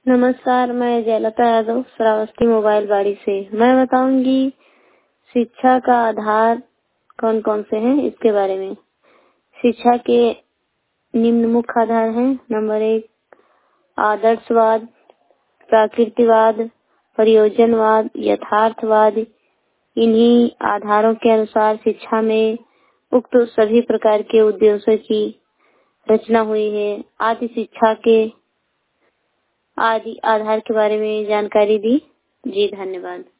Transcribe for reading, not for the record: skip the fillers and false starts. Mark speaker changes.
Speaker 1: नमस्कार, मैं जयलता यादव श्रावस्ती मोबाइल बाड़ी से। मैं बताऊंगी शिक्षा का आधार कौन कौन से हैं इसके बारे में। शिक्षा के निम्न मुख्य आधार हैं। नंबर 1, आदर्शवाद, प्रकृतिवाद, प्रयोजनवाद, यथार्थवाद। इन्हीं आधारों के अनुसार शिक्षा में उक्त सभी प्रकार के उद्देश्यों की रचना हुई है। आदि शिक्षा के आदि आधार के बारे में जानकारी दी। जी धन्यवाद।